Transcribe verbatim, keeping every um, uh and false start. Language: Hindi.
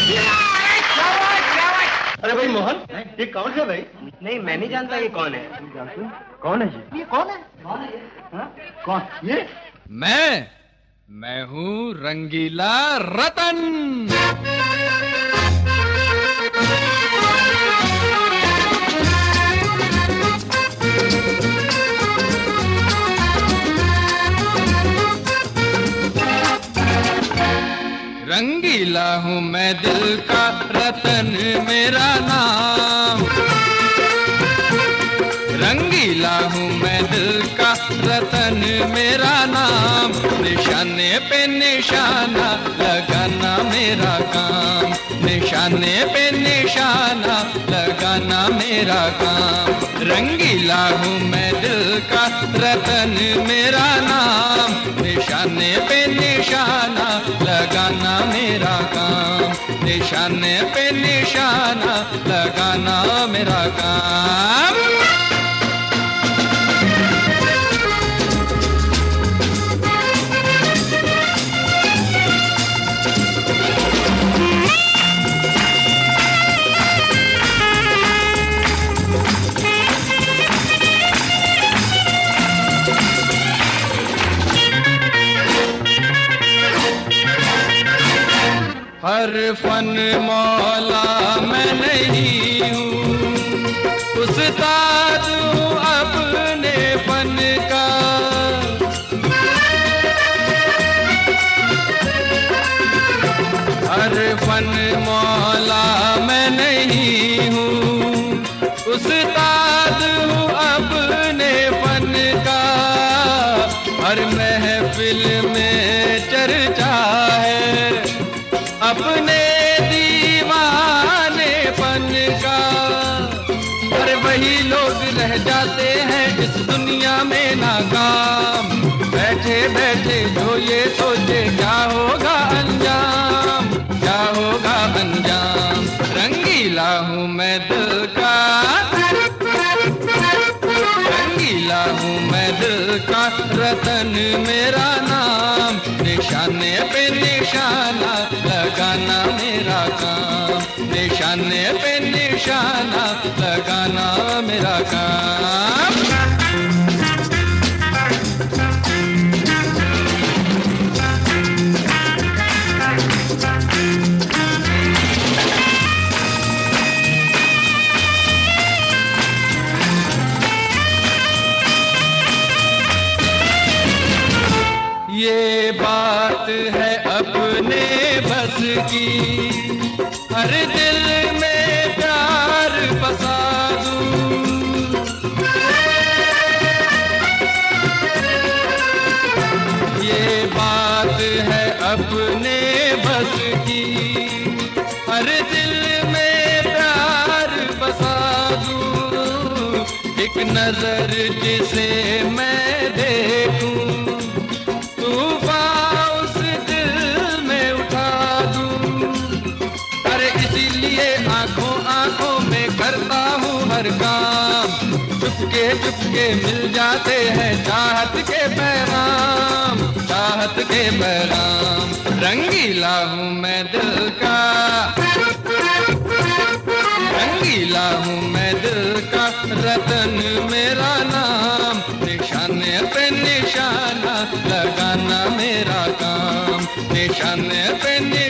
अरे भाई मोहन, ये कौन है भाई? नहीं, मैं नहीं जानता ये कौन है। कौन है ये? ये कौन है? हाँ? कौन ये? मैं मैं हूँ रंगीला रतन। रंगीला हूँ मैं दिल का रतन मेरा नाम। रंगीला हूँ मैं दिल का रतन मेरा नाम। निशाने पे निशाना लगाना मेरा काम। निशाने पे निशाना लगाना मेरा काम। रंगीला हूँ मैं दिल का रतन मेरा नाम। निशाने पे निशाना लगाना मेरा काम। निशाने पे निशाना लगाना मेरा काम। हर फन मौला मैं नहीं हूँ, उस्ताद हूँ अपने फन का। हर फन मौला मैं नहीं हूँ, उस्ताद हूँ अपने फन का। हर महफिल में चर्चा है अपने दीवानेपन का। पर वही लोग रह जाते हैं इस दुनिया में नाकाम। बैठे बैठे जो ये सोचे क्या होगा अंजाम, क्या होगा अंजाम। रंगीला हूँ मैं दिल का, रंगीला हूँ मैं दिल का रतन मेरा नाम। निशाने पे निशाना लगाना मेरा काम। निशाने पे निशाना लगाना मेरा काम। ये बात है अपने बस की, हर दिल में प्यार बसा दूं। ये बात है अपने बस की, हर दिल में प्यार बसा दूं। एक नजर जिसे मैं देखूं, उस दिल में उठा दूं। अरे इसीलिए आंखों आंखों में करता हूँ हर काम। चुपके चुपके मिल जाते हैं चाहत के पैगाम, चाहत के पैगाम। रंगीला हूँ मैं दिल का, रंगीला हूँ मैं दिल का रतन मेरा नाम। निशाने पे निशाना लगाना मेरा काम। निशाने पे